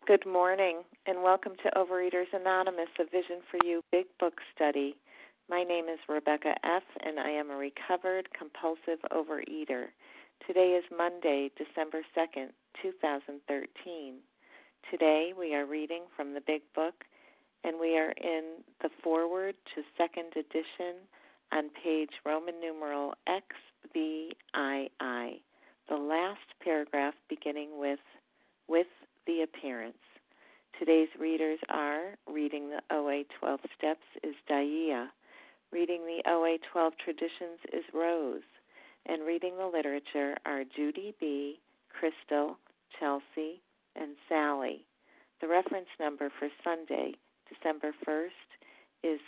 Good morning, and welcome to Overeaters Anonymous, a Vision for You Big Book Study. My name is Rebecca F., and I am a recovered compulsive overeater. Today is Monday, December 2nd, 2013. Today we are reading from the Big Book, and we are in the foreword to second edition on page Roman numeral XVII, the last paragraph beginning with the appearance. Today's readers are, reading the OA 12 Steps is Daia, reading the OA 12 Traditions is Rose, and reading the literature are Judy B., Crystal, Chelsea, and Sally. The reference number for Sunday, December 1st, is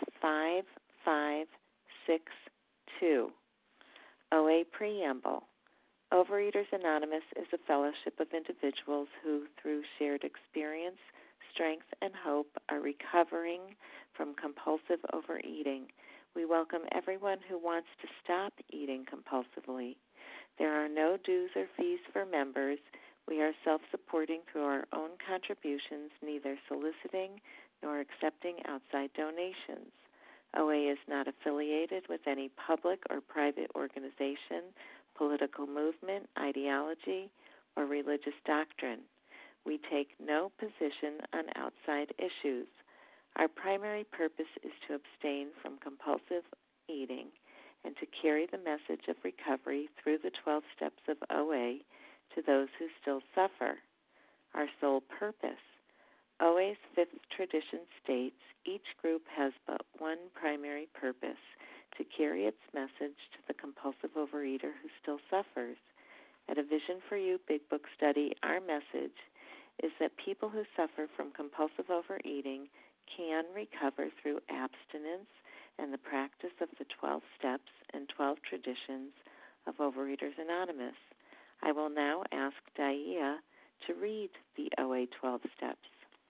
5562. OA Preamble. Overeaters Anonymous is a fellowship of individuals who, through shared experience, strength, and hope, are recovering from compulsive overeating. We welcome everyone who wants to stop eating compulsively. There are no dues or fees for members. We are self-supporting through our own contributions, neither soliciting nor accepting outside donations. OA is not affiliated with any public or private organization, political movement, ideology, or religious doctrine. We take no position on outside issues. Our primary purpose is to abstain from compulsive eating and to carry the message of recovery through the 12 steps of OA to those who still suffer. Our sole purpose. OA's fifth tradition states each group has but one primary purpose, to carry its message to the compulsive overeater who still suffers. At a Vision for You Big Book Study, our message is that people who suffer from compulsive overeating can recover through abstinence and the practice of the 12 steps and 12 traditions of Overeaters Anonymous. I will now ask Daia to read the OA 12 steps.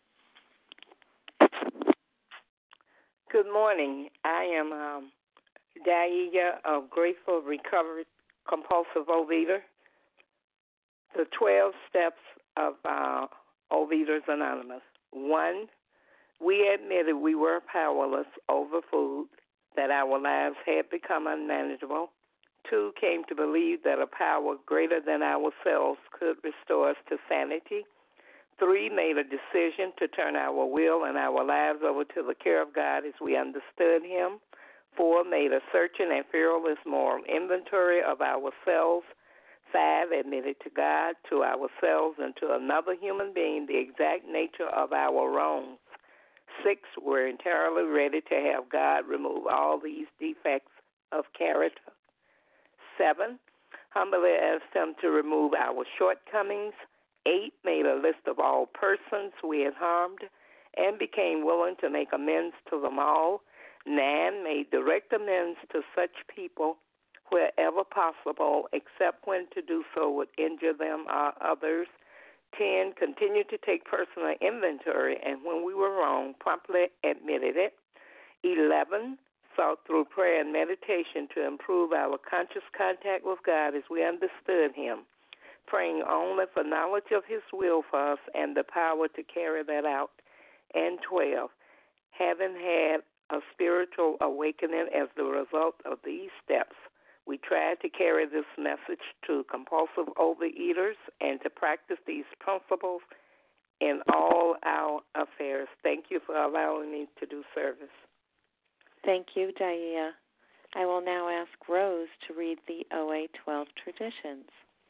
Good morning. I am Daia, a grateful, recovered, compulsive overeater. The 12 steps of Overeaters Anonymous. 1, we admitted we were powerless over food, that our lives had become unmanageable. 2, came to believe that a power greater than ourselves could restore us to sanity. 3, made a decision to turn our will and our lives over to the care of God as we understood Him. 4, made a searching and fearless moral inventory of ourselves. 5, admitted to God, to ourselves, and to another human being the exact nature of our wrongs. 6, were entirely ready to have God remove all these defects of character. 7, humbly asked Him to remove our shortcomings. 8, made a list of all persons we had harmed and became willing to make amends to them all. 9, made direct amends to such people wherever possible, except when to do so would injure them or others. 10, continued to take personal inventory, and when we were wrong, promptly admitted it. 11, sought through prayer and meditation to improve our conscious contact with God as we understood Him, praying only for knowledge of His will for us and the power to carry that out. And 12, having had a spiritual awakening as the result of these steps, we tried to carry this message to compulsive overeaters and to practice these principles in all our affairs. Thank you for allowing me to do service. Thank you, Daia. I will now ask Rose to read the OA 12 Traditions.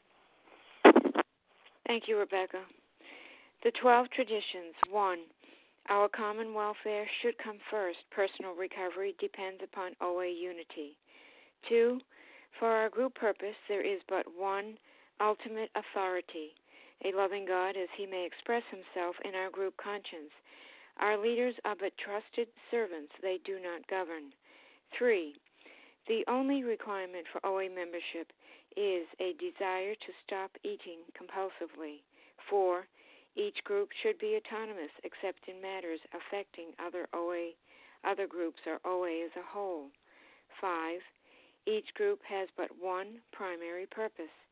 Thank you, Rebecca. The 12 Traditions. 1, our common welfare should come first. Personal recovery depends upon OA unity. 2, for our group purpose, there is but one ultimate authority, a loving God as He may express Himself in our group conscience. Our leaders are but trusted servants, they do not govern. 3, the only requirement for OA membership is a desire to stop eating compulsively. 4, each group should be autonomous except in matters affecting other groups or OA as a whole. 5, each group has but one primary purpose,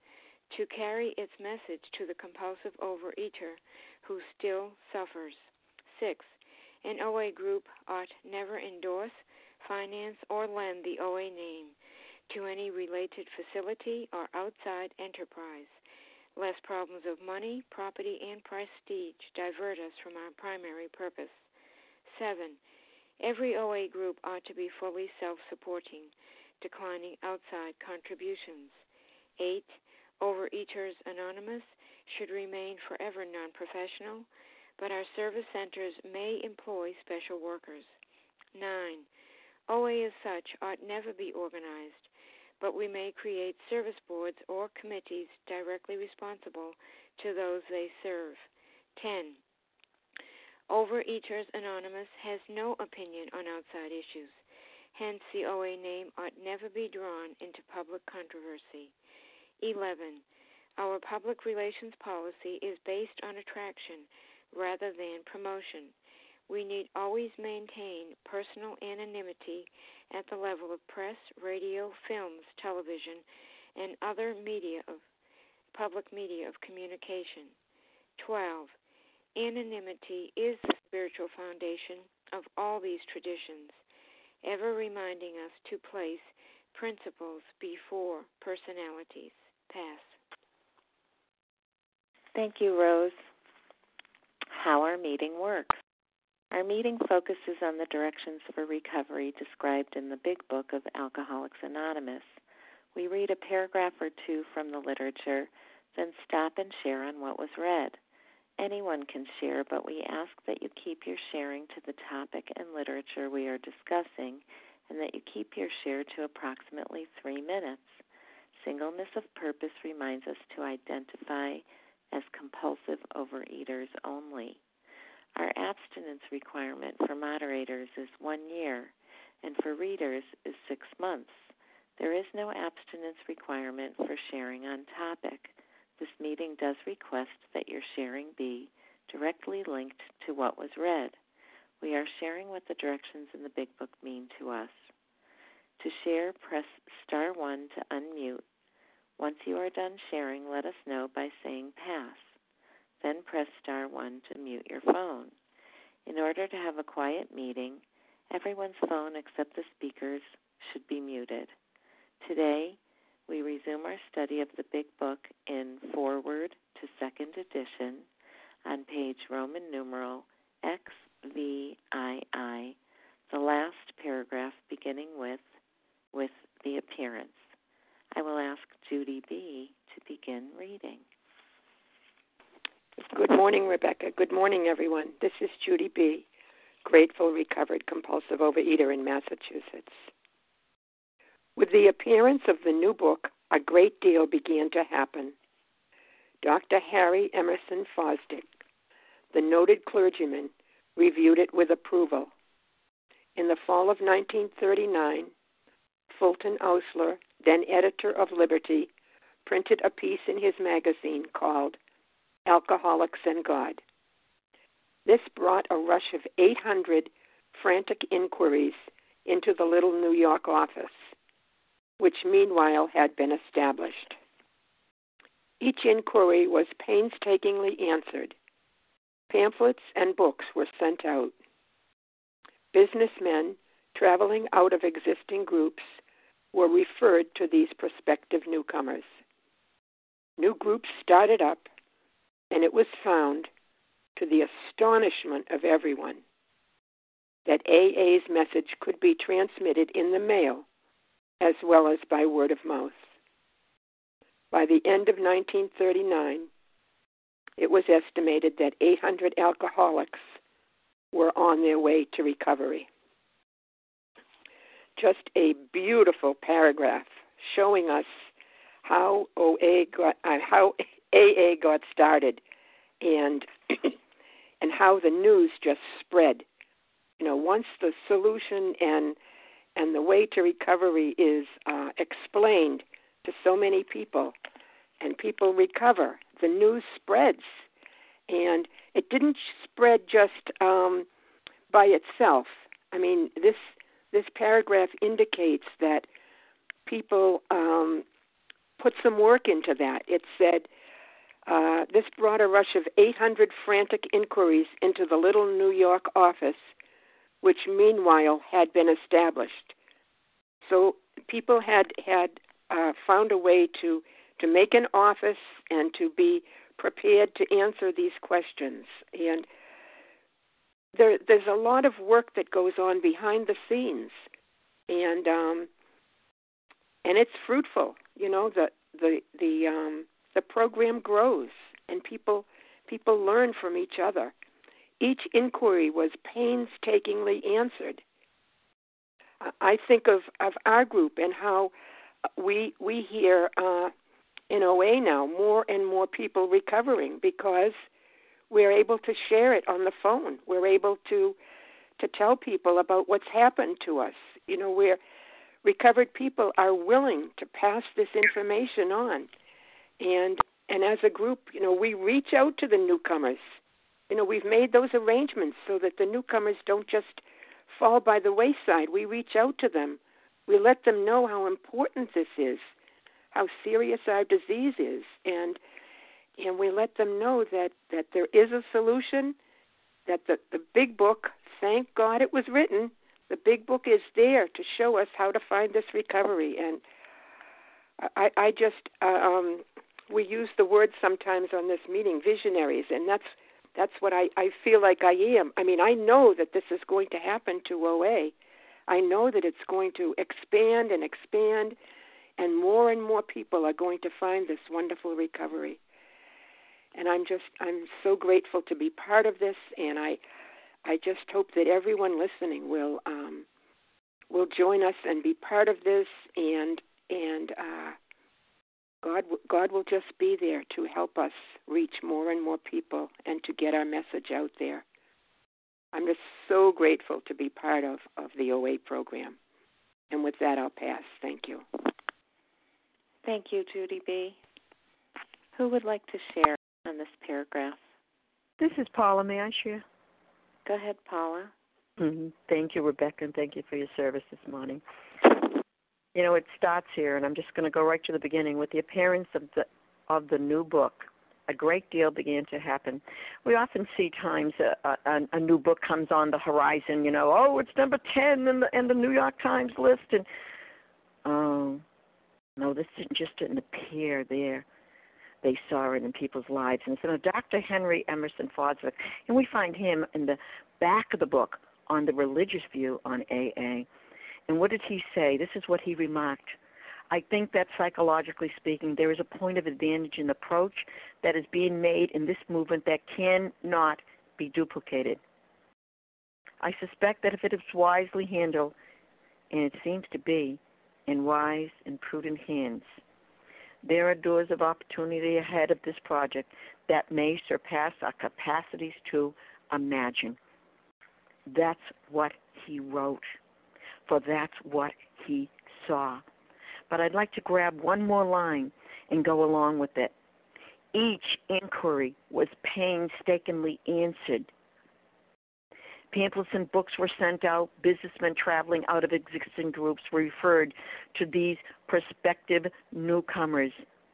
to carry its message to the compulsive overeater who still suffers. 6. An OA group ought never endorse, finance, or lend the OA name to any related facility or outside enterprise, lest problems of money, property, and prestige divert us from our primary purpose. 7. Every OA group ought to be fully self-supporting, declining outside contributions. 8. Overeaters Anonymous should remain forever non-professional, but our service centers may employ special workers. 9. OA as such ought never be organized, but we may create service boards or committees directly responsible to those they serve. 10. Overeaters Anonymous has no opinion on outside issues. Hence, the OA name ought never be drawn into public controversy. 11. Our public relations policy is based on attraction rather than promotion. We need always maintain personal anonymity at the level of press, radio, films, television, and other public media of communication. 12. Anonymity is the spiritual foundation of all these traditions, ever reminding us to place principles before personalities. Pass. Thank you, Rose. How our meeting works. Our meeting focuses on the directions for recovery described in the Big Book of Alcoholics Anonymous. We read a paragraph or two from the literature, then stop and share on what was read. Anyone can share, but we ask that you keep your sharing to the topic and literature we are discussing, and that you keep your share to approximately 3 minutes. Singleness of purpose reminds us to identify as compulsive overeaters only. Our abstinence requirement for moderators is 1 year, and for readers is 6 months. There is no abstinence requirement for sharing on topic. This meeting does request that your sharing be directly linked to what was read. We are sharing what the directions in the Big Book mean to us. To share, press star 1 to unmute. Once you are done sharing, let us know by saying pass. Then press star 1 to mute your phone. In order to have a quiet meeting, everyone's phone except the speaker's should be muted. Today, we resume our study of the Big Book in Foreword to Second Edition on page Roman numeral XVII, the last paragraph beginning with the appearance. I will ask Judy B. to begin reading. Good morning, Rebecca. Good morning, everyone. This is Judy B., grateful, recovered, compulsive overeater in Massachusetts. With the appearance of the new book, a great deal began to happen. Dr. Harry Emerson Fosdick, the noted clergyman, reviewed it with approval. In the fall of 1939, Fulton Ausler, then editor of Liberty, printed a piece in his magazine called Alcoholics and God. This brought a rush of 800 frantic inquiries into the little New York office, which meanwhile had been established. Each inquiry was painstakingly answered. Pamphlets and books were sent out. Businessmen traveling out of existing groups were referred to these prospective newcomers. New groups started up, and it was found, to the astonishment of everyone, that AA's message could be transmitted in the mail as well as by word of mouth. By the end of 1939, it was estimated that 800 alcoholics were on their way to recovery. Just a beautiful paragraph showing us how AA got started, and and how the news just spread. You know, once the solution and the way to recovery is explained to so many people, and people recover, the news spreads. And it didn't spread just by itself. I mean, this paragraph indicates that people put some work into that. It said, this brought a rush of 800 frantic inquiries into the little New York office, which meanwhile had been established. So people had found a way to make an office and to be prepared to answer these questions. And there's a lot of work that goes on behind the scenes, and it's fruitful. You know, the program grows, and people learn from each other. Each inquiry was painstakingly answered. I think of our group and how we hear in OA now more and more people recovering because we're able to share it on the phone. We're able to tell people about what's happened to us. You know, where recovered people are willing to pass this information on. And as a group, you know, we reach out to the newcomers. You know, we've made those arrangements so that the newcomers don't just fall by the wayside. We reach out to them. We let them know how important this is, how serious our disease is, and we let them know that there is a solution, that the big book, thank God it was written, the big book is there to show us how to find this recovery. And I just, we use the word sometimes on this meeting, visionaries, and that's what I feel like I am. I mean, I know that this is going to happen to OA. I know that it's going to expand, and more people are going to find this wonderful recovery. And I'm so grateful to be part of this, and I just hope that everyone listening will join us and be part of this, and God will just be there to help us reach more and more people and to get our message out there. I'm just so grateful to be part of the OA program. And with that, I'll pass. Thank you. Thank you, Judy B. Who would like to share on this paragraph? This is Paula. May I share? Go ahead, Paula. Mm-hmm. Thank you, Rebecca, and thank you for your service this morning. You know, it starts here, and I'm just going to go right to the beginning. With the appearance of the new book, a great deal began to happen. We often see times a new book comes on the horizon, you know, oh, it's number 10 in the New York Times list. And, oh, no, this didn't appear there. They saw it in people's lives. And so Dr. Henry Emerson Fosdick, and we find him in the back of the book on the religious view on AA. And what did he say? This is what he remarked. I think that psychologically speaking, there is a point of advantage in the approach that is being made in this movement that cannot be duplicated. I suspect that if it is wisely handled, and it seems to be, in wise and prudent hands, there are doors of opportunity ahead of this project that may surpass our capacities to imagine. That's what he wrote, for that's what he saw. But I'd like to grab one more line and go along with it. Each inquiry was painstakingly answered. Pamphlets and books were sent out. Businessmen traveling out of existing groups referred to these prospective newcomers.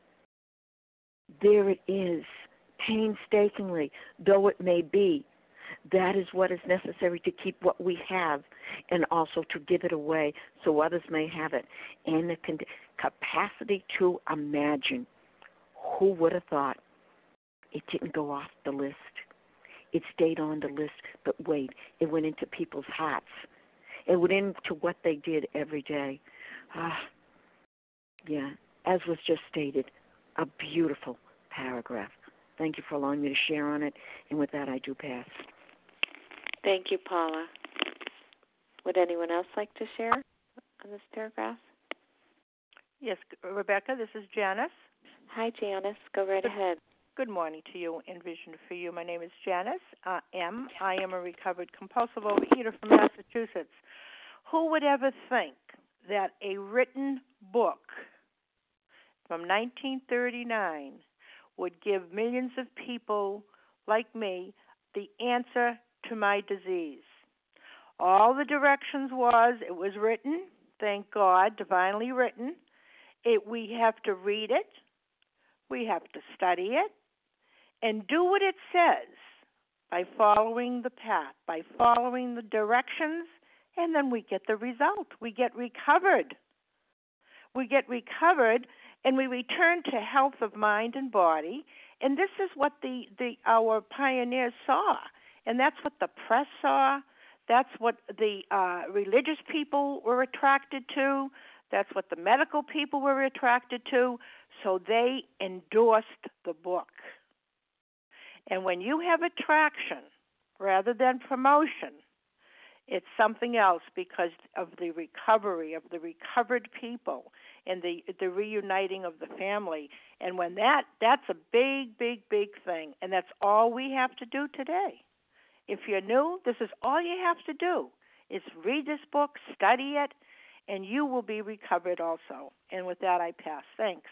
There it is, painstakingly, though it may be. That is what is necessary to keep what we have and also to give it away so others may have it. And the capacity to imagine. Who would have thought? It didn't go off the list. It stayed on the list, but wait, it went into people's hearts. It went into what they did every day. Yeah, as was just stated, a beautiful paragraph. Thank you for allowing me to share on it, and with that, I do pass. Thank you, Paula. Would anyone else like to share on this paragraph? Yes, Rebecca, this is Janice. Hi, Janice. Go right ahead. Good morning to you and Vision for You. My name is Janice M. I am a recovered compulsive overeater from Massachusetts. Who would ever think that a written book from 1939 would give millions of people like me the answer to my disease? All the directions it was written, thank God, divinely written, we have to read it, we have to study it, and do what it says by following the path, by following the directions, and then we get the result. We get recovered. We get recovered, and we return to health of mind and body. And this is what our pioneers saw, and that's what the press saw. That's what the religious people were attracted to. That's what the medical people were attracted to. So they endorsed the book. And when you have attraction rather than promotion, it's something else because of the recovery of the recovered people and the reuniting of the family. And when that's a big, big, big thing. And that's all we have to do today. If you're new, this is all you have to do is read this book, study it, and you will be recovered also. And with that, I pass. Thanks.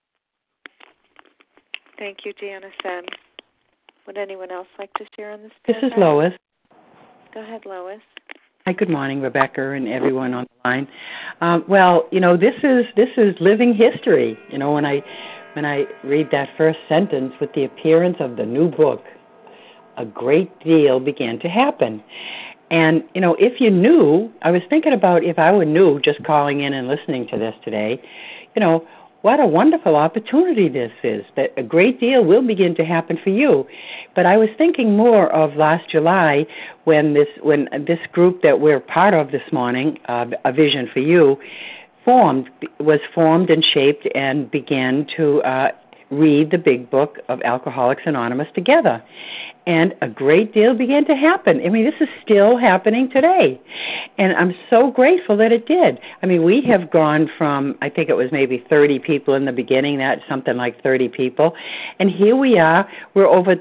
Thank you, Janice. Would anyone else like to share on this paragraph? This is Lois. Go ahead, Lois. Hi, good morning, Rebecca and everyone on the line. Well, this is living history. When I read that first sentence, with the appearance of the new book, a great deal began to happen. And, if you knew, I was thinking about if I were new just calling in and listening to this today, what a wonderful opportunity this is, that a great deal will begin to happen for you. But I was thinking more of last July when this group that we're part of this morning, A Vision for You, was formed and shaped and began to read the big book of Alcoholics Anonymous together. And a great deal began to happen. I mean, this is still happening today. And I'm so grateful that it did. I mean, we have gone from, I think it was maybe 30 people in the beginning, that's something like 30 people. And here we are, we're over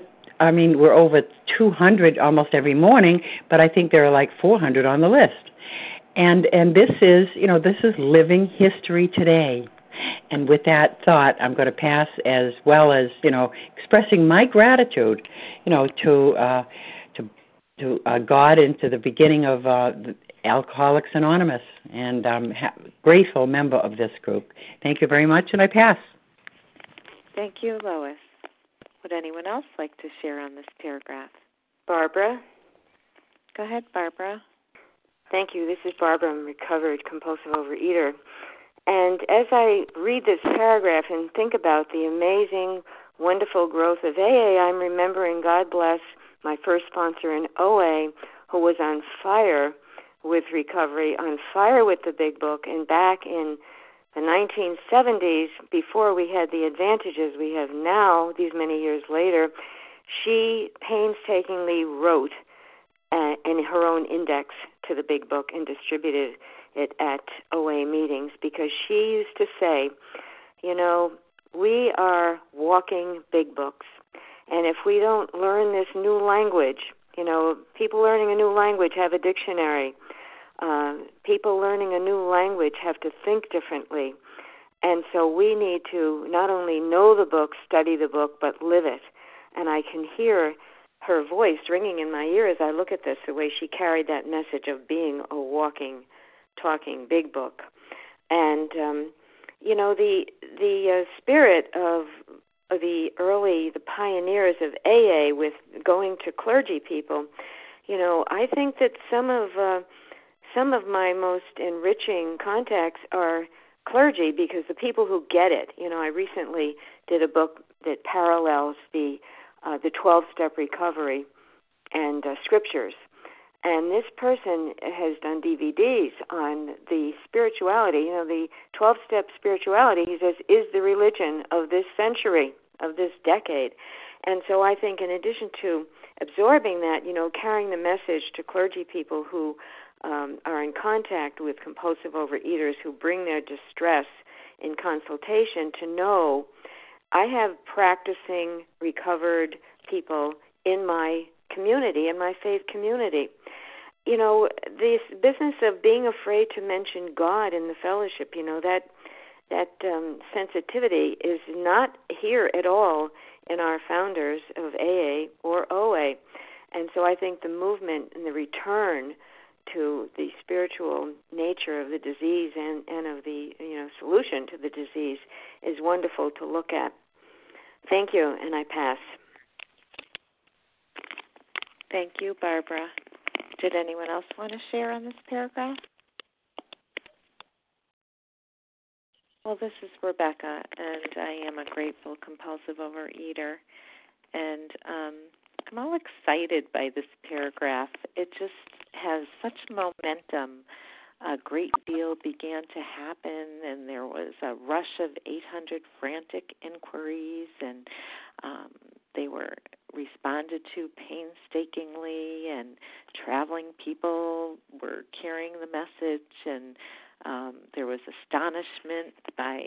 200 almost every morning, but I think there are like 400 on the list. And this is living history today. And with that thought, I'm going to pass, as well as expressing my gratitude, to God and to the beginning of Alcoholics Anonymous, and I'm a grateful member of this group. Thank you very much, and I pass. Thank you, Lois. Would anyone else like to share on this paragraph? Barbara. Go ahead, Barbara. Thank you. This is Barbara. I'm a recovered compulsive overeater. And as I read this paragraph and think about the amazing, wonderful growth of AA, I'm remembering, God bless, my first sponsor in OA, who was on fire with recovery, on fire with the big book. And back in the 1970s, before we had the advantages we have now, these many years later, she painstakingly wrote in her own index to the big book and distributed it at OA meetings, because she used to say, we are walking big books. And if we don't learn this new language, people learning a new language have a dictionary. People learning a new language have to think differently. And so we need to not only know the book, study the book, but live it. And I can hear her voice ringing in my ear as I look at this, the way she carried that message of being a walking, talking big book. And, the spirit of the pioneers of AA with going to clergy people, I think that some of my most enriching contacts are clergy, because the people who get it, I recently did a book that parallels the 12-step recovery and scriptures. And this person has done DVDs on the spirituality, the 12-step spirituality, he says, is the religion of this century, of this decade. And so I think in addition to absorbing that, carrying the message to clergy people who are in contact with compulsive overeaters, who bring their distress in consultation, to know I have practicing, recovered people in my community, in my faith community. This business of being afraid to mention God in the fellowship, that sensitivity is not here at all in our founders of AA or OA. And so I think the movement and the return to the spiritual nature of the disease and of the solution to the disease is wonderful to look at. Thank you, and I pass. Thank you, Barbara. Did anyone else want to share on this paragraph? Well, this is Rebecca, and I am a grateful compulsive overeater. And I'm all excited by this paragraph. It just has such momentum. A great deal began to happen, and there was a rush of 800 frantic inquiries, and they were responded to painstakingly, and traveling people were carrying the message, and there was astonishment by,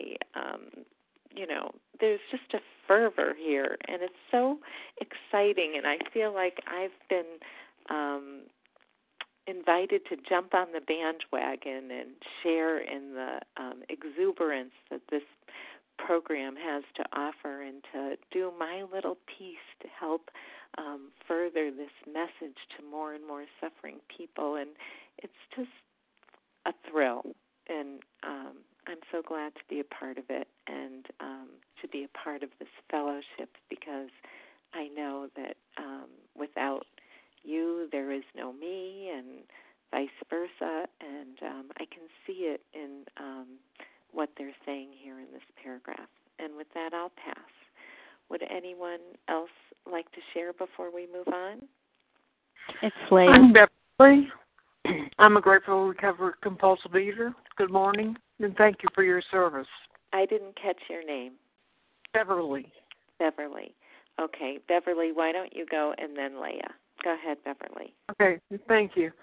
there's just a fervor here, and it's so exciting, and I feel like I've been invited to jump on the bandwagon and share in the exuberance that this program has to offer, and to do my little piece to help further this message to more and more suffering people. And it's just a thrill, and I'm so glad to be a part of it, and to be a part of this fellowship, because I know that without you, there is no me, and vice versa, and I can see it in what they're saying here in this paragraph. And with that, I'll pass. Would anyone else like to share before we move on? It's Leah. I'm Beverly. I'm a grateful, recovered, compulsive eater. Good morning, and thank you for your service. I didn't catch your name. Beverly. Beverly. Okay, Beverly, why don't you go, and then Leah. Go ahead, Beverly. Okay, thank you.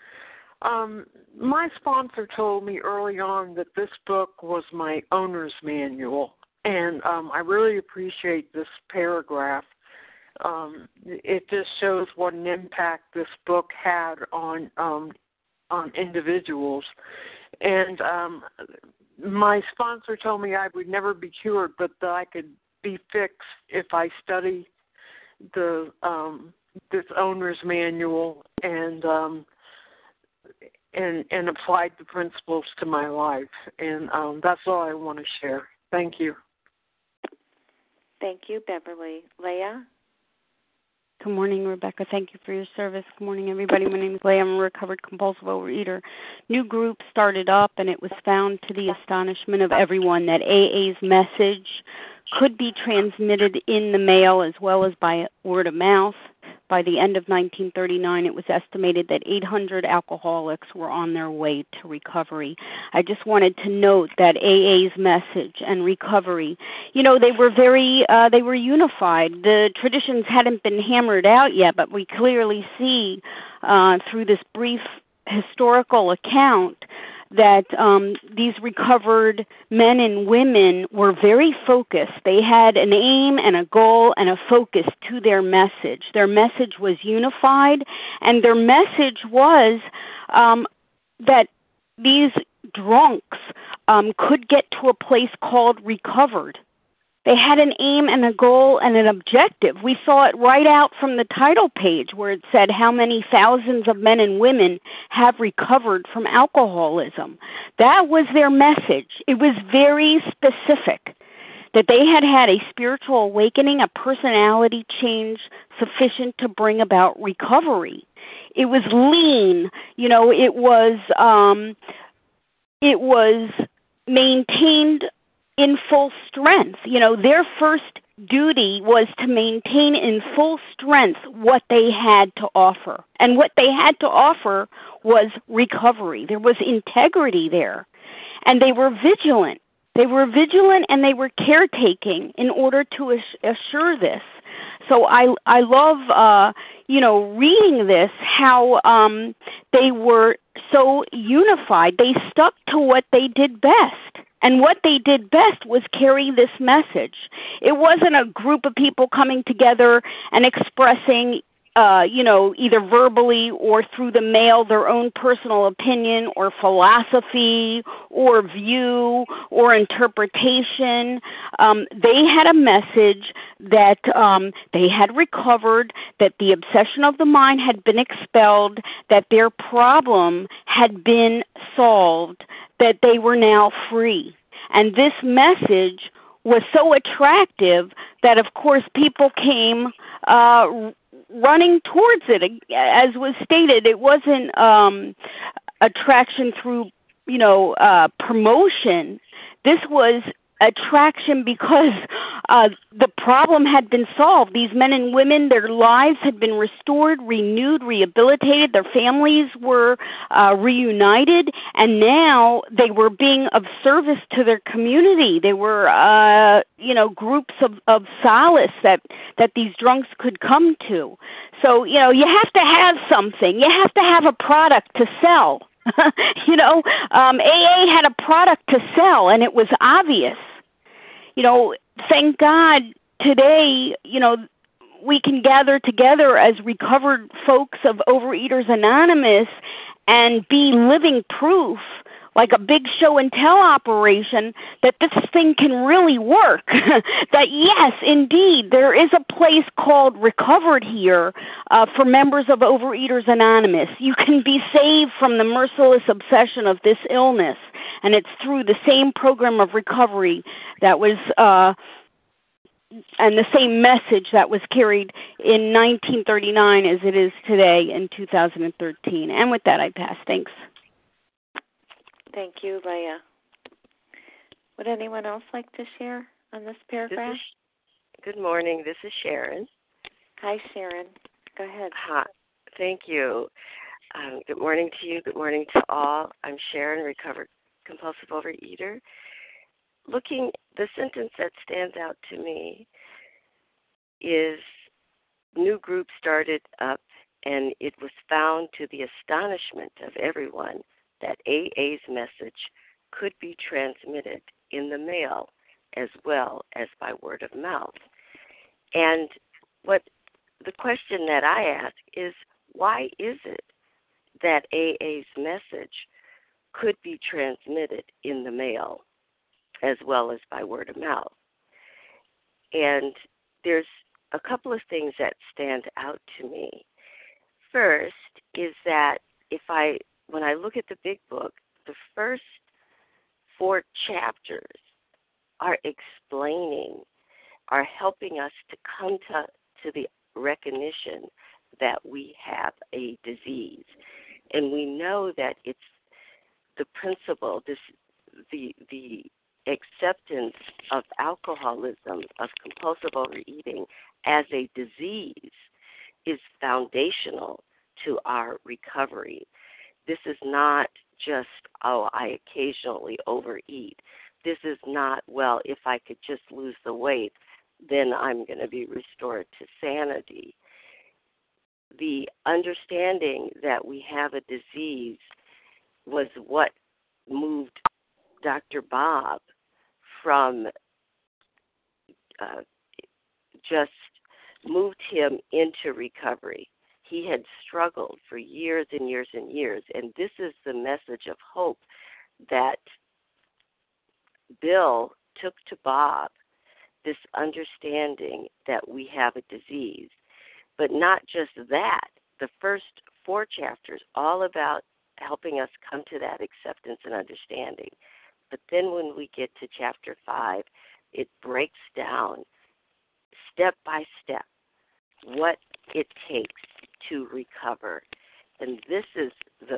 My sponsor told me early on that this book was my owner's manual, and I really appreciate this paragraph. It just shows what an impact this book had on individuals. And my sponsor told me I would never be cured, but that I could be fixed if I study the this owner's manual and applied the principles to my life. And that's all I want to share. Thank you. Thank you, Beverly. Leah? Good morning, Rebecca. Thank you for your service. Good morning, everybody. My name is Leah. I'm a recovered compulsive overeater. New group started up, and it was found to the astonishment of everyone that AA's message could be transmitted in the mail as well as by word of mouth. By the end of 1939, it was estimated that 800 alcoholics were on their way to recovery. I just wanted to note that AA's message and recovery, they were unified. The traditions hadn't been hammered out yet, but we clearly see through this brief historical account that these recovered men and women were very focused. They had an aim and a goal and a focus to their message. Their message was unified, and their message was that these drunks could get to a place called recovered. They had an aim and a goal and an objective. We saw it right out from the title page where it said how many thousands of men and women have recovered from alcoholism. That was their message. It was very specific, that they had had a spiritual awakening, a personality change sufficient to bring about recovery. It was lean. It was maintained in full strength. Their first duty was to maintain in full strength what they had to offer. And what they had to offer was recovery. There was integrity there. And they were vigilant. They were vigilant and they were caretaking in order to assure this. So I love, reading this, how they were so unified. They stuck to what they did best. And what they did best was carry this message. It wasn't a group of people coming together and expressing, either verbally or through the mail their own personal opinion or philosophy or view or interpretation. They had a message that they had recovered, that the obsession of the mind had been expelled, that their problem had been solved, that they were now free. And this message was so attractive that, of course, people came running towards it. As was stated, it wasn't attraction through, promotion. This was attraction because the problem had been solved. These men and women, their lives had been restored, renewed, rehabilitated. Their families were reunited, and now they were being of service to their community. They were, groups of solace that these drunks could come to. So, you have to have something. You have to have a product to sell. AA had a product to sell, and it was obvious. Thank God today, we can gather together as recovered folks of Overeaters Anonymous and be living proof, like a big show and tell operation, that this thing can really work. That yes, indeed, there is a place called Recovered here for members of Overeaters Anonymous. You can be saved from the merciless obsession of this illness, and it's through the same program of recovery that was and the same message that was carried in 1939 as it is today in 2013. And with that, I pass. Thanks. Thank you, Leah. Would anyone else like to share on this paragraph? Good morning. This is Sharon. Hi, Sharon. Go ahead. Hi. Thank you. Good morning to you. Good morning to all. I'm Sharon, recovered compulsive overeater. The sentence that stands out to me is new group started up, and it was found to the astonishment of everyone that AA's message could be transmitted in the mail as well as by word of mouth. And the question that I ask is, why is it that AA's message could be transmitted in the mail as well as by word of mouth? And there's a couple of things that stand out to me. First is that when I look at the big book, the first 4 chapters are helping us to come to the recognition that we have a disease. And we know that it's the principle, the acceptance of alcoholism, of compulsive overeating as a disease is foundational to our recovery. This is not just, I occasionally overeat. This is not, if I could just lose the weight, then I'm going to be restored to sanity. The understanding that we have a disease was what moved Dr. Bob from moved him into recovery. He had struggled for years and years and years, and this is the message of hope that Bill took to Bob, this understanding that we have a disease. But not just that, the first 4 chapters, all about helping us come to that acceptance and understanding. But then when we get to chapter 5, it breaks down step by step what it takes to recover. And this is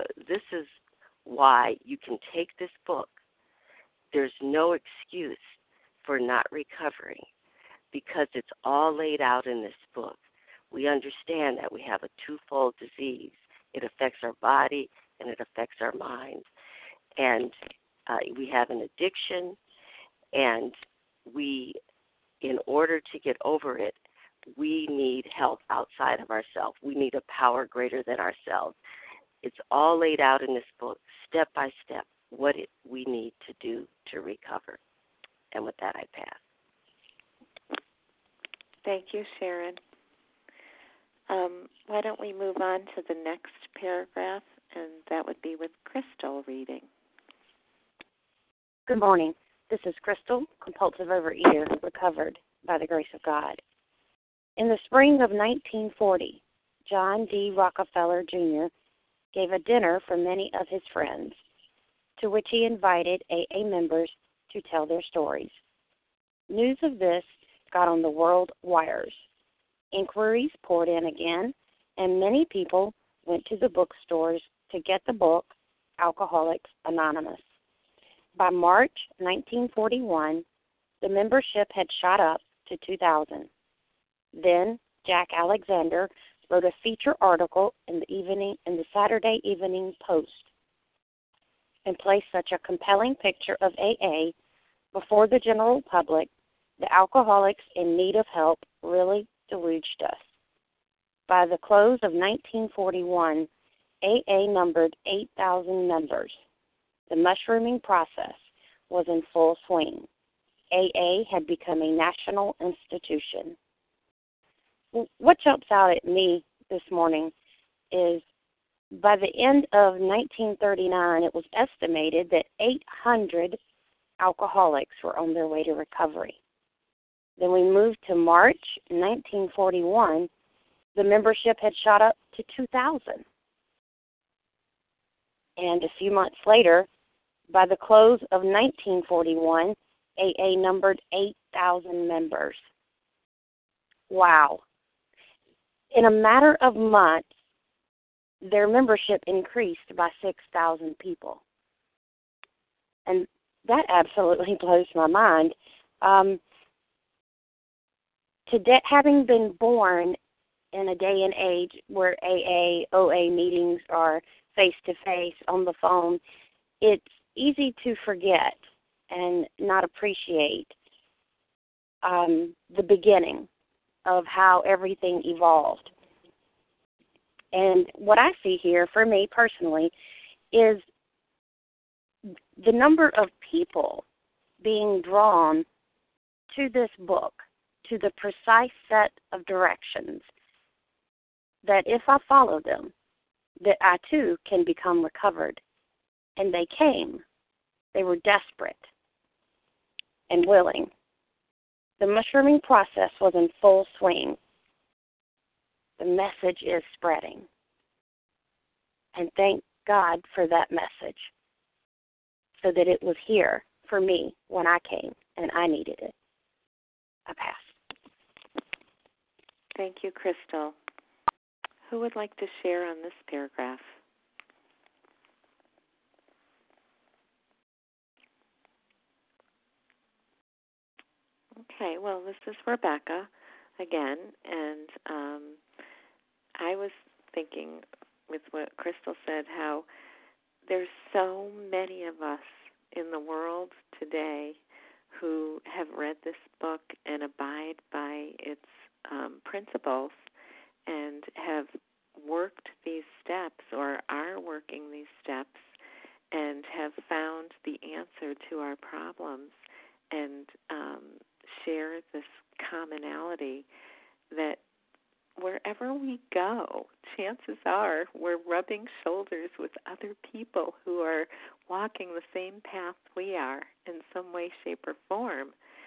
why you can take this book. There's no excuse for not recovering because it's all laid out in this book. We understand that we have a twofold disease. It affects our body and it affects our minds. And we have an addiction, and in order to get over it, we need help outside of ourselves. We need a power greater than ourselves. It's all laid out in this book, step by step, what we need to do to recover. And with that, I pass. Thank you, Sharon. Why don't we move on to the next paragraph, and that would be with Crystal reading. Good morning. This is Crystal, compulsive overeater, recovered by the grace of God. In the spring of 1940, John D. Rockefeller, Jr. gave a dinner for many of his friends, to which he invited AA members to tell their stories. News of this got on the world wires. Inquiries poured in again, and many people went to the bookstores to get the book, Alcoholics Anonymous. By March 1941, the membership had shot up to 2,000. Then Jack Alexander wrote a feature article in the Saturday Evening Post and placed such a compelling picture of AA before the general public, the alcoholics in need of help really deluged us. By the close of 1941, AA numbered 8,000 members. The mushrooming process was in full swing. AA had become a national institution. What jumps out at me this morning is by the end of 1939, it was estimated that 800 alcoholics were on their way to recovery. Then we moved to March 1941, the membership had shot up to 2,000. And a few months later, by the close of 1941, AA numbered 8,000 members. Wow. In a matter of months, their membership increased by 6,000 people. And that absolutely blows my mind. Having been born in a day and age where AA, OA meetings are face-to-face on the phone, it's easy to forget and not appreciate the beginning of how everything evolved. And what I see here, for me personally, is the number of people being drawn to this book, to the precise set of directions, that if I follow them, that I too can become recovered. And they came. They were desperate and willing. The mushrooming process was in full swing. The message is spreading. And thank God for that message, so that it was here for me when I came and I needed it. I pass. Thank you, Crystal. Who would like to share on this paragraph? Okay, well, this is Rebecca again, and I was thinking with what Crystal said, how there's so many of us in the world today who have read this book and abide by its principles and have worked these steps or are working these steps and have found the answer to our problems and share this commonality that wherever we go, chances are we're rubbing shoulders with other people who are walking the same path we are in some way, shape, or form.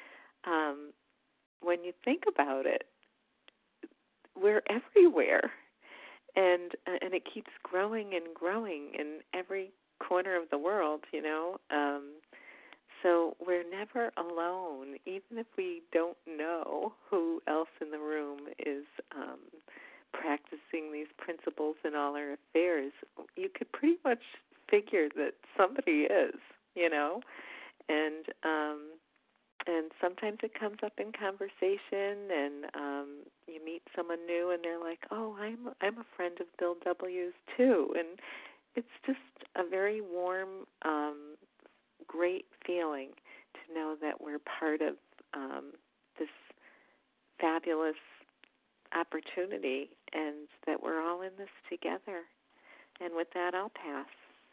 When you think about it, we're everywhere, and it keeps growing and growing in every corner of the world, you know. So we're never alone, even if we don't know who else in the room is practicing these principles in all our affairs. You could pretty much figure that somebody is, you know, and sometimes it comes up in conversation, and you meet someone new, and they're like, "Oh, I'm a friend of Bill W.'s too," and it's just a very warm, great feeling to know that we're part of this fabulous opportunity and that we're all in this together. And with that, I'll pass.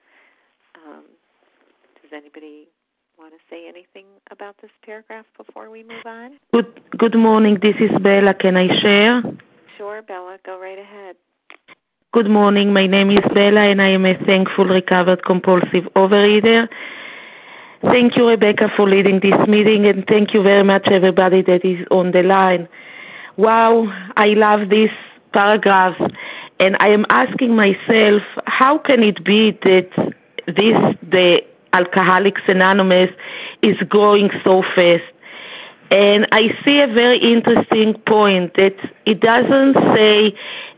Does anybody want to say anything about this paragraph before we move on? Good morning. This is Bella. Can I share? Sure, Bella. Go right ahead. Good morning. My name is Bella, and I am a thankful, recovered, compulsive overeater. Thank you, Rebecca, for leading this meeting, and thank you very much, everybody that is on the line. Wow, I love this paragraph, and I am asking myself, how can it be that the Alcoholics Anonymous is growing so fast. And I see a very interesting point that it doesn't say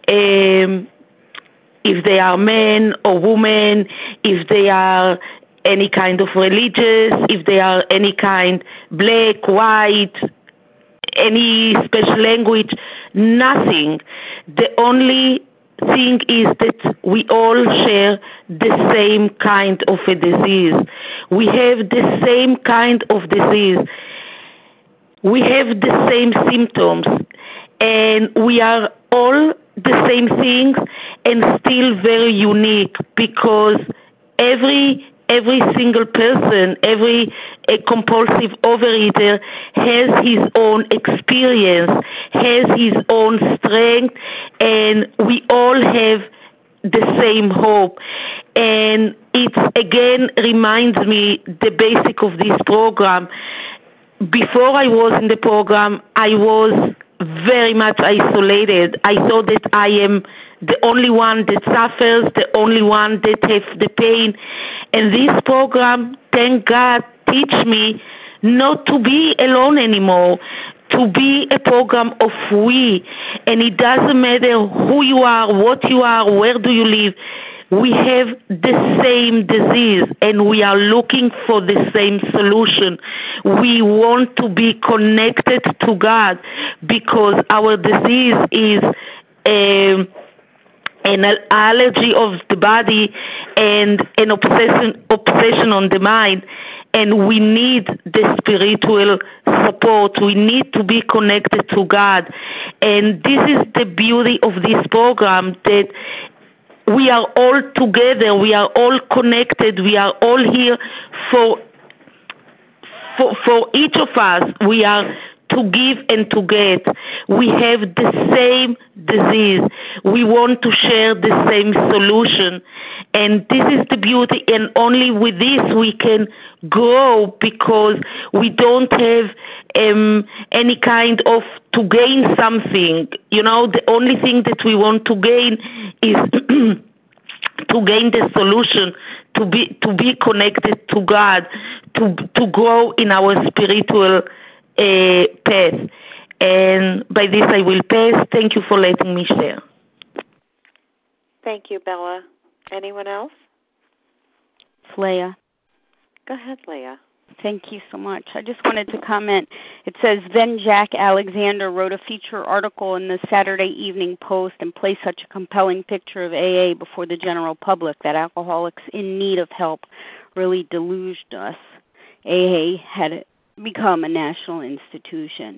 if they are men or women, if they are any kind of religious, if they are any kind black, white, any special language, nothing. The only thing is that we all share the same kind of a disease. We have the same kind of disease. We have the same symptoms, and we are all the same things and still very unique, because every single person, every compulsive overeater has his own experience, has his own strength, and we all have the same hope. And it again reminds me the basic of this program. Before I was in the program, I was very much isolated. I thought that I am the only one that suffers, the only one that has the pain. And this program, thank God, teach me not to be alone anymore, to be a program of we. And it doesn't matter who you are, what you are, where do you live. We have the same disease, and we are looking for the same solution. We want to be connected to God, because our disease is an allergy of the body and an obsession on the mind. And we need the spiritual support. We need to be connected to God. And this is the beauty of this program, that we are all together, we are all connected, we are all here for each of us. We are to give and to get. We have the same disease. We want to share the same solution. And this is the beauty, and only with this we can grow, because we don't have any kind of to gain something. You know, the only thing that we want to gain is to gain the solution, to be connected to God, to grow in our spiritual path. And by this I will pass. Thank you for letting me share. Thank you, Bella. Anyone else? It's Leah. Go ahead, Leah. Thank you so much. I just wanted to comment. It says, then Jack Alexander wrote a feature article in the Saturday Evening Post and placed such a compelling picture of AA before the general public that alcoholics in need of help really deluged us. AA had become a national institution.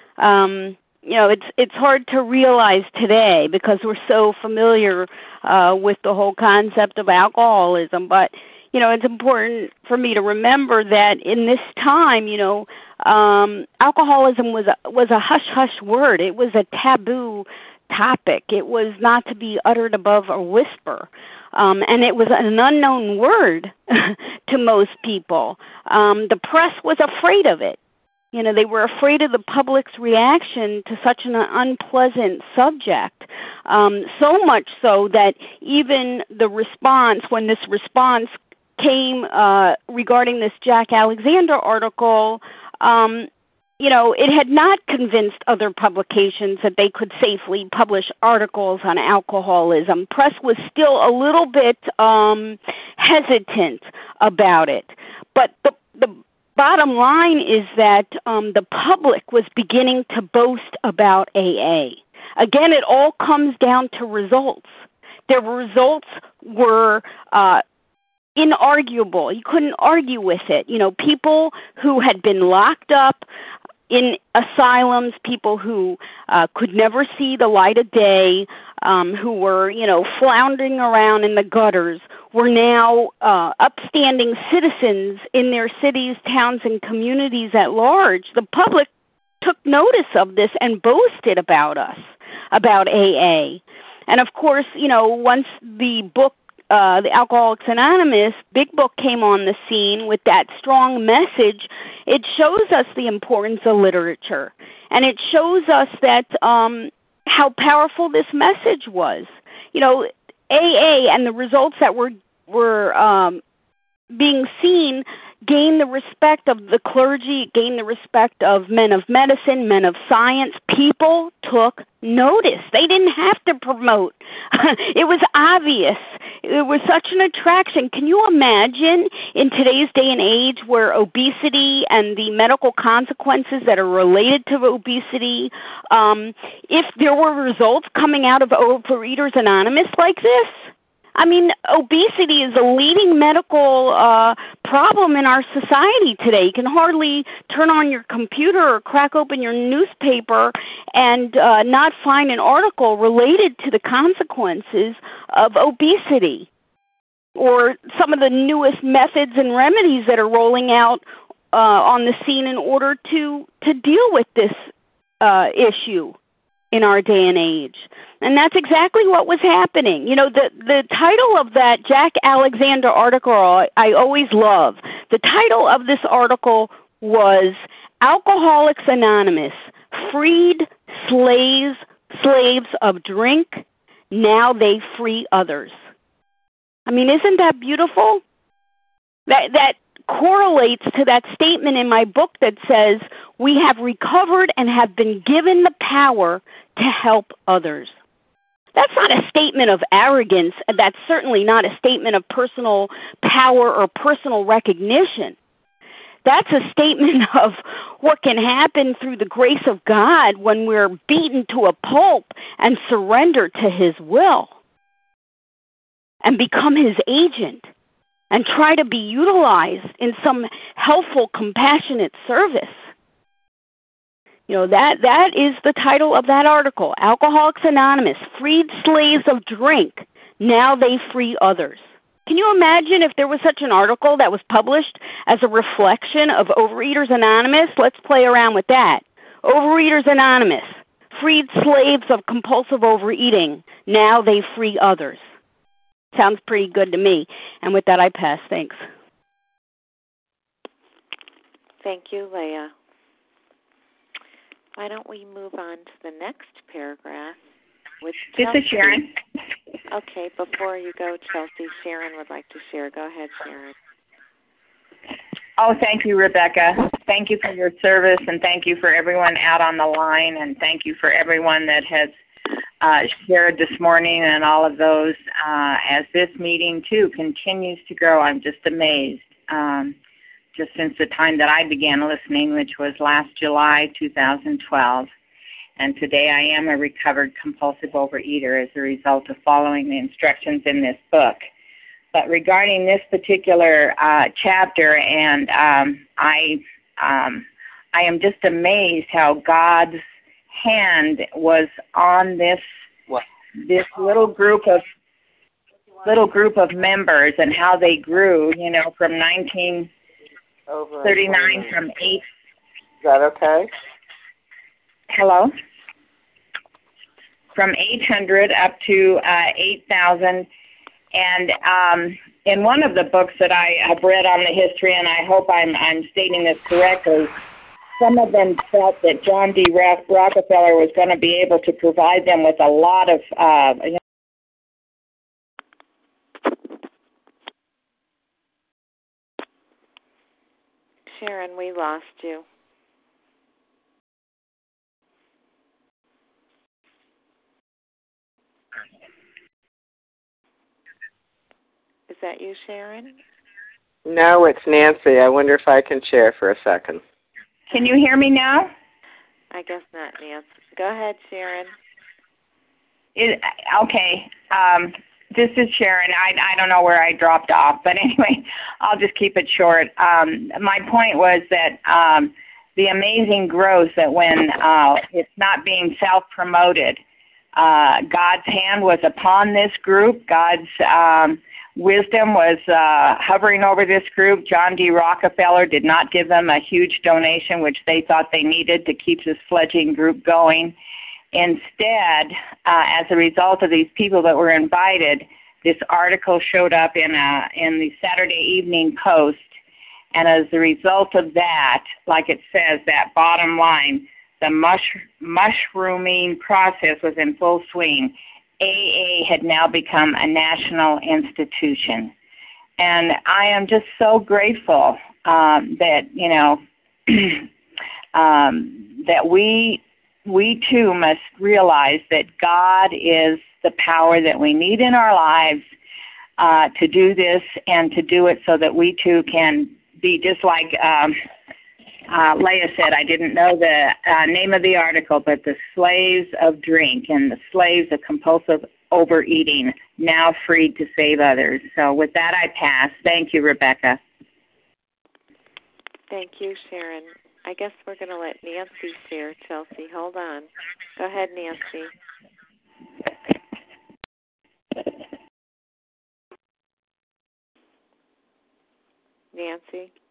You know, it's hard to realize today because we're so familiar with the whole concept of alcoholism, but you know, it's important for me to remember that in this time, you know, alcoholism was a hush-hush word. It was a taboo topic. It was not to be uttered above a whisper. And it was an unknown word to most people. The press was afraid of it. You know, they were afraid of the public's reaction to such an unpleasant subject, so much so that even the response, when this response came regarding this Jack Alexander article, you know, it had not convinced other publications that they could safely publish articles on alcoholism. Press was still a little bit hesitant about it. But the bottom line is that the public was beginning to boast about AA. Again, it all comes down to results. Their results were inarguable. You couldn't argue with it. You know, people who had been locked up in asylums, people who could never see the light of day, who were, you know, floundering around in the gutters, were now upstanding citizens in their cities, towns, and communities at large. The public took notice of this and boasted about us, about AA. And of course, you know, once the book, the Alcoholics Anonymous Big Book came on the scene with that strong message, it shows us the importance of literature. And it shows us that how powerful this message was. You know, AA and the results that were being seen gained the respect of the clergy, it gained the respect of men of medicine, men of science. People took notice. They didn't have to promote. It was obvious. It was such an attraction. Can you imagine in today's day and age where obesity and the medical consequences that are related to obesity, if there were results coming out of Overeaters Anonymous like this? I mean, obesity is a leading medical problem in our society today. You can hardly turn on your computer or crack open your newspaper and not find an article related to the consequences of obesity or some of the newest methods and remedies that are rolling out on the scene in order to deal with this issue in our day and age. And that's exactly what was happening. You know, the title of that Jack Alexander article I always love. The title of this article was Alcoholics Anonymous, Freed Slaves of Drink, Now They Free Others. I mean, isn't that beautiful? That correlates to that statement in my book that says, we have recovered and have been given the power to help others. That's not a statement of arrogance. That's certainly not a statement of personal power or personal recognition. That's a statement of what can happen through the grace of God when we're beaten to a pulp and surrender to His will and become His agent and try to be utilized in some helpful, compassionate service. You know, that is the title of that article, Alcoholics Anonymous, Freed Slaves of Drink, Now They Free Others. Can you imagine if there was such an article that was published as a reflection of Overeaters Anonymous? Let's play around with that. Overeaters Anonymous, Freed Slaves of Compulsive Overeating, Now They Free Others. Sounds pretty good to me. And with that, I pass. Thanks. Thank you, Leah. Why don't we move on to the next paragraph with Chelsea. This is Sharon. Okay, before you go, Chelsea, Sharon would like to share. Go ahead, Sharon. Oh, thank you, Rebecca. Thank you for your service, and thank you for everyone out on the line, and thank you for everyone that has shared this morning and all of those. As this meeting, too, continues to grow, I'm just amazed. Just since the time that I began listening, which was last July 2012. And today I am a recovered compulsive overeater as a result of following the instructions in this book. But regarding this particular chapter, and I am just amazed how God's hand was on this little group of members and how they grew, you know, from 1939 from 8. Is that okay? Hello? From 800 up to 8,000. And in one of the books that I have read on the history, and I hope I'm stating this correctly, some of them felt that John D. Rockefeller was going to be able to provide them with a lot of Sharon, we lost you. Is that you, Sharon? No, it's Nancy. I wonder if I can share for a second. Can you hear me now? I guess not, Nancy. Go ahead, Sharon. Okay. This is Sharon. I don't know where I dropped off, but anyway, I'll just keep it short. My point was that the amazing growth that when it's not being self-promoted, God's hand was upon this group. God's wisdom was hovering over this group. John D. Rockefeller did not give them a huge donation, which they thought they needed to keep this fledgling group going. Instead, as a result of these people that were invited, this article showed up in the Saturday Evening Post, and as a result of that, like it says, that bottom line, the mushrooming process was in full swing. AA had now become a national institution. And I am just so grateful that that we too must realize that God is the power that we need in our lives to do this, and to do it so that we too can be just like Leah said. I didn't know the name of the article, but the slaves of drink and the slaves of compulsive overeating, now freed to save others. So with that, I pass. Thank you, Rebecca. Thank you, Sharon. I guess we're going to let Nancy share, Chelsea. Hold on. Go ahead, Nancy. Nancy?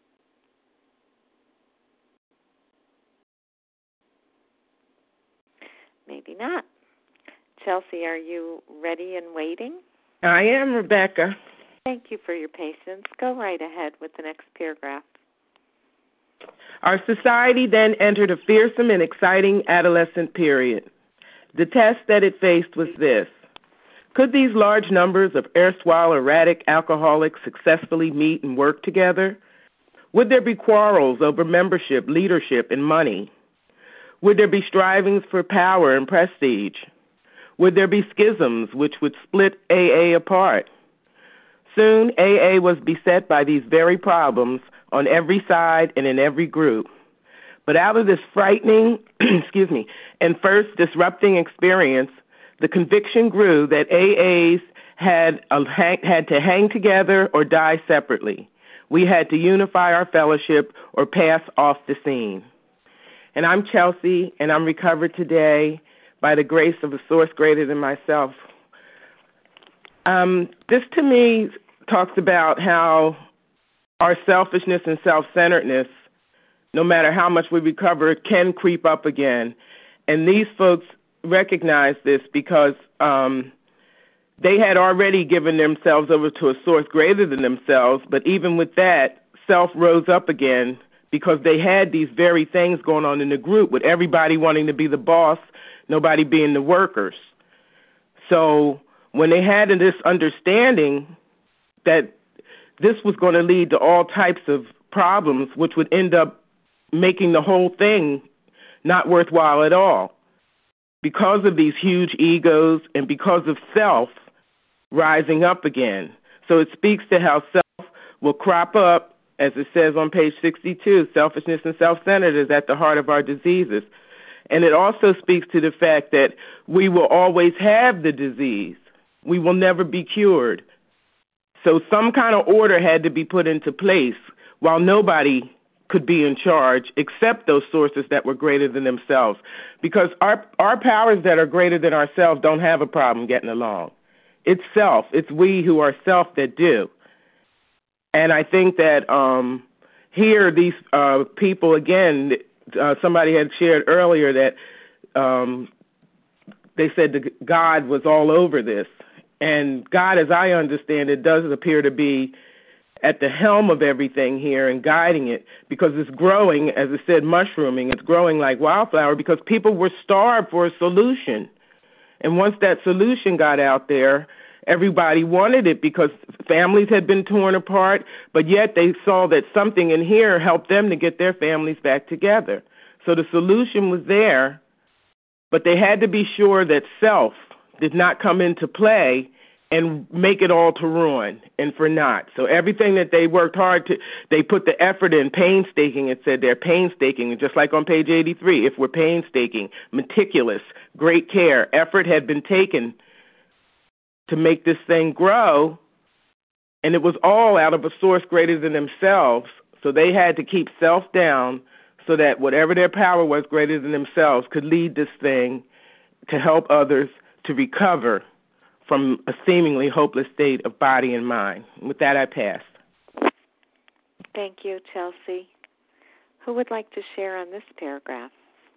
Maybe not. Chelsea, are you ready and waiting? I am, Rebecca. Thank you for your patience. Go right ahead with the next paragraph. Our society then entered a fearsome and exciting adolescent period. The test that it faced was this: could these large numbers of erstwhile erratic alcoholics successfully meet and work together? Would there be quarrels over membership, leadership, and money? Would there be strivings for power and prestige? Would there be schisms which would split AA apart? Soon, AA was beset by these very problems on every side and in every group. But out of this frightening, and first disrupting experience, the conviction grew that AAs had to hang together or die separately. We had to unify our fellowship or pass off the scene. And I'm Chelsea, and I'm recovered today by the grace of a source greater than myself. This to me talks about how our selfishness and self-centeredness, no matter how much we recover, can creep up again. And these folks recognize this because they had already given themselves over to a source greater than themselves, but even with that, self rose up again because they had these very things going on in the group with everybody wanting to be the boss, nobody being the workers. So when they had this understanding that this was going to lead to all types of problems, which would end up making the whole thing not worthwhile at all, because of these huge egos and because of self rising up again. So it speaks to how self will crop up, as it says on page 62, selfishness and self-centered is at the heart of our diseases. And it also speaks to the fact that we will always have the disease. We will never be cured. So some kind of order had to be put into place while nobody could be in charge except those sources that were greater than themselves. Because our powers that are greater than ourselves don't have a problem getting along. It's self. It's we who are self that do. And I think that here these people, again, somebody had shared earlier that they said that God was all over this. And God, as I understand it, does appear to be at the helm of everything here and guiding it, because it's growing, as it said, mushrooming. It's growing like wildflower because people were starved for a solution. And once that solution got out there, everybody wanted it because families had been torn apart, but yet they saw that something in here helped them to get their families back together. So the solution was there, but they had to be sure that self did not come into play and make it all to ruin and for naught. So everything that they worked hard to, they put the effort in, painstaking, it said they're painstaking, just like on page 83, if we're painstaking, meticulous, great care, effort had been taken to make this thing grow, and it was all out of a source greater than themselves, so they had to keep self down so that whatever their power was greater than themselves could lead this thing to help others to recover from a seemingly hopeless state of body and mind. With that, I pass. Thank you, Chelsea. Who would like to share on this paragraph?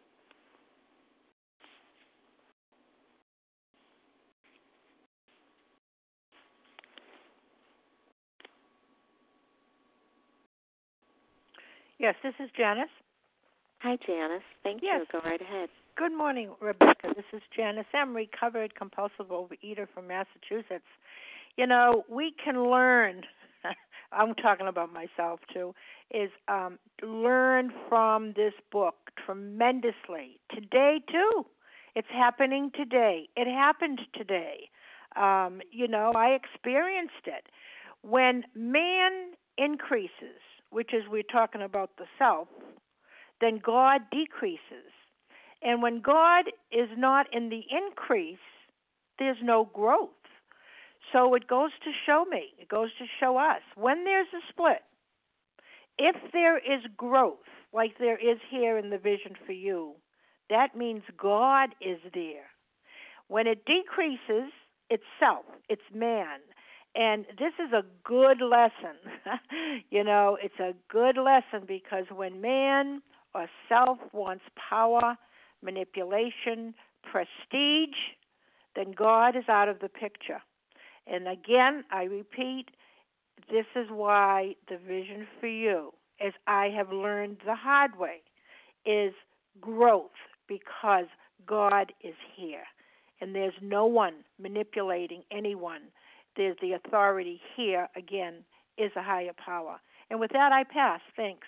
Yes, this is Janice. Hi, Janice. Thank you. Go right ahead. Good morning, Rebecca. This is Janice. I'm recovered compulsive overeater from Massachusetts. You know, we can learn I'm talking about myself too, is learn from this book tremendously. Today too. It's happening today. It happened today. I experienced it. When man increases, which is we're talking about the self, then God decreases. And when God is not in the increase, there's no growth. So it goes to show me, it goes to show us, when there's a split, if there is growth, like there is here in the Vision for You, that means God is there. When it decreases, it's self, it's man. And this is a good lesson. It's a good lesson because when man or self wants power, manipulation, prestige, then God is out of the picture. And again, I repeat, this is why the Vision for You, as I have learned the hard way, is growth, because God is here. And there's no one manipulating anyone. There's the authority here, again, is a higher power. And with that, I pass. Thanks.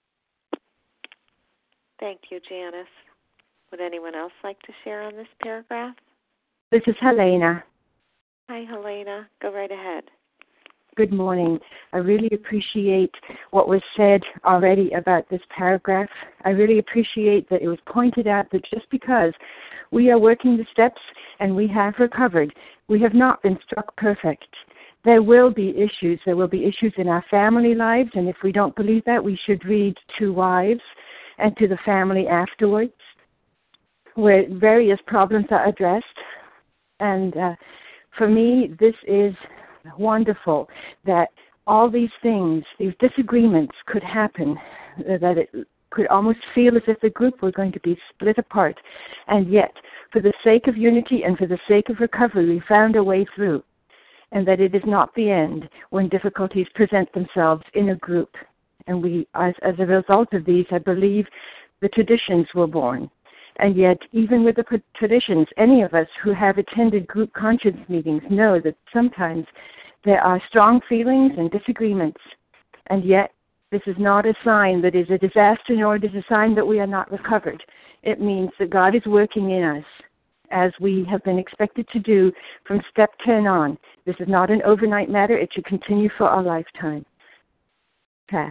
Thank you, Janice. Would anyone else like to share on this paragraph? This is Helena. Hi, Helena. Go right ahead. Good morning. I really appreciate what was said already about this paragraph. I really appreciate that it was pointed out that just because we are working the steps and we have recovered, we have not been struck perfect. There will be issues. There will be issues in our family lives, and if we don't believe that, we should read To Wives and To the Family afterwards, where various problems are addressed. And for me, this is wonderful that all these things, these disagreements could happen, that it could almost feel as if the group were going to be split apart. And yet, for the sake of unity and for the sake of recovery, we found a way through. And that it is not the end when difficulties present themselves in a group. And we, as a result of these, I believe the traditions were born. And yet, even with the traditions, any of us who have attended group conscience meetings know that sometimes there are strong feelings and disagreements. And yet, this is not a sign that is a disaster, nor it is a sign that we are not recovered. It means that God is working in us, as we have been expected to do from step 10 on. This is not an overnight matter. It should continue for our lifetime. Pass.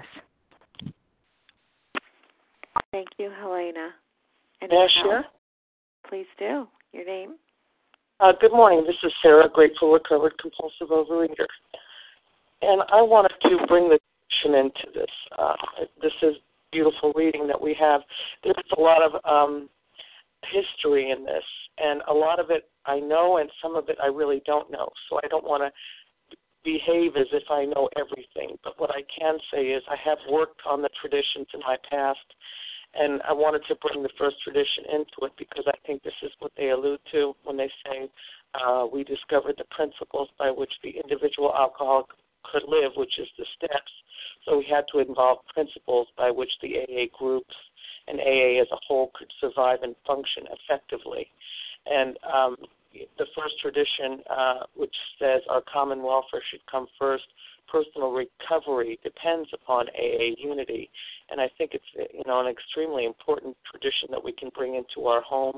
Thank you, Helena. May I share? Please do. Your name? Good morning. This is Sarah, grateful, recovered, compulsive overeater. And I wanted to bring the discussion into this. This is beautiful reading that we have. There's a lot of history in this, and a lot of it I know, and some of it I really don't know. So I don't want to behave as if I know everything. But what I can say is I have worked on the traditions in my past, and I wanted to bring the first tradition into it because I think this is what they allude to when they say we discovered the principles by which the individual alcoholic could live, which is the steps. So we had to involve principles by which the AA groups and AA as a whole could survive and function effectively. And the first tradition, which says our common welfare should come first, personal recovery depends upon AA unity. And I think it's an extremely important tradition that we can bring into our homes,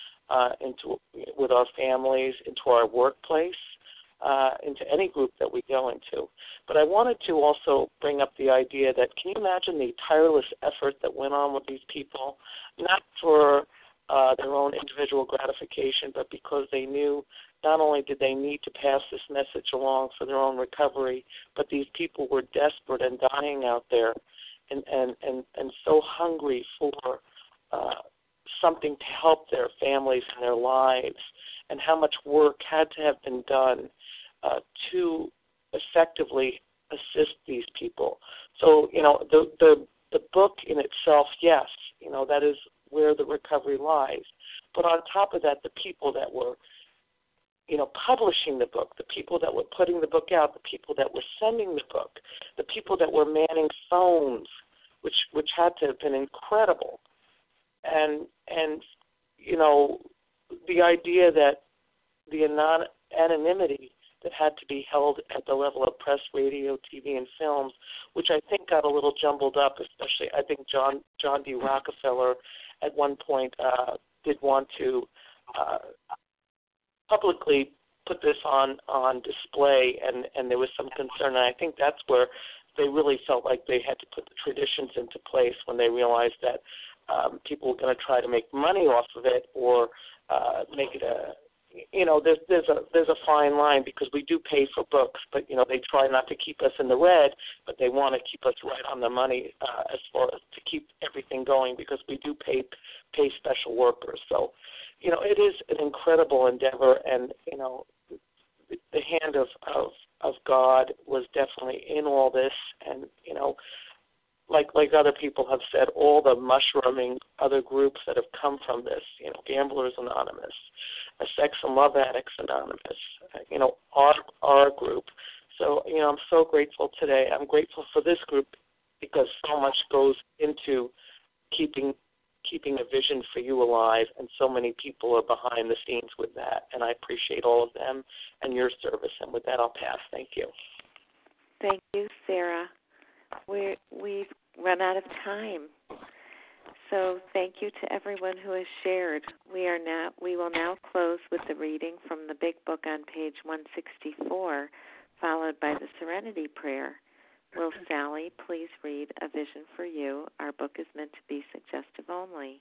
with our families, into our workplace, into any group that we go into. But I wanted to also bring up the idea that can you imagine the tireless effort that went on with these people, not for their own individual gratification, but because they knew not only did they need to pass this message along for their own recovery, but these people were desperate and dying out there and so hungry for something to help their families and their lives, and how much work had to have been done to effectively assist these people. So, the book in itself, yes, that is where the recovery lies. But on top of that, the people that were, publishing the book, the people that were putting the book out, the people that were sending the book, the people that were manning phones, which had to have been incredible. And the idea that the anonymity that had to be held at the level of press, radio, TV, and films, which I think got a little jumbled up, especially I think John D. Rockefeller at one point did want to publicly put this on display, and there was some concern, and I think that's where they really felt like they had to put the traditions into place when they realized that people were going to try to make money off of it or make it there's a fine line, because we do pay for books, but they try not to keep us in the red, but they want to keep us right on the money as far as to keep everything going, because we do pay special workers. So it is an incredible endeavor, and the hand of God was definitely in all this, and like other people have said, all the mushrooming other groups that have come from this, Gamblers Anonymous, Sex and Love Addicts Anonymous, our group. So, I'm so grateful today. I'm grateful for this group because so much goes into keeping a vision for you alive, and so many people are behind the scenes with that, and I appreciate all of them and your service. And with that, I'll pass. Thank you. Thank you, Sarah. We've run out of time. So thank you to everyone who has shared. We will now close with the reading from the Big Book on page 164, followed by the Serenity Prayer. Will Sally please read A Vision for You? Our book is meant to be suggestive only.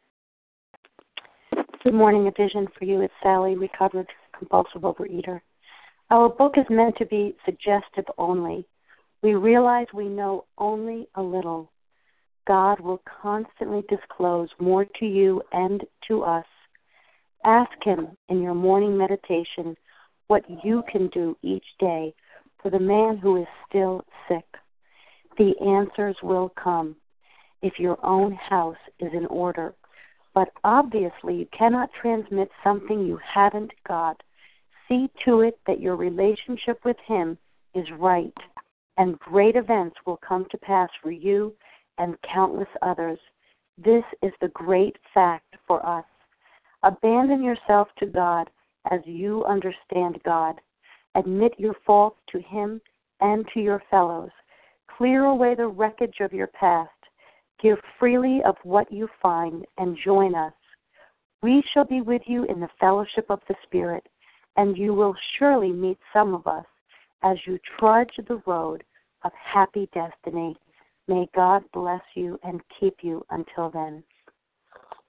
Good morning, A Vision for You. It's Sally, recovered compulsive overeater. Our book is meant to be suggestive only. We realize we know only a little. God will constantly disclose more to you and to us. Ask Him in your morning meditation what you can do each day for the man who is still sick. The answers will come if your own house is in order. But obviously you cannot transmit something you haven't got. See to it that your relationship with Him is right, and great events will come to pass for you and countless others. This is the great fact for us. Abandon yourself to God as you understand God. Admit your faults to Him and to your fellows. Clear away the wreckage of your past. Give freely of what you find and join us. We shall be with you in the fellowship of the Spirit, and you will surely meet some of us as you trudge the road of happy destiny. May God bless you and keep you until then.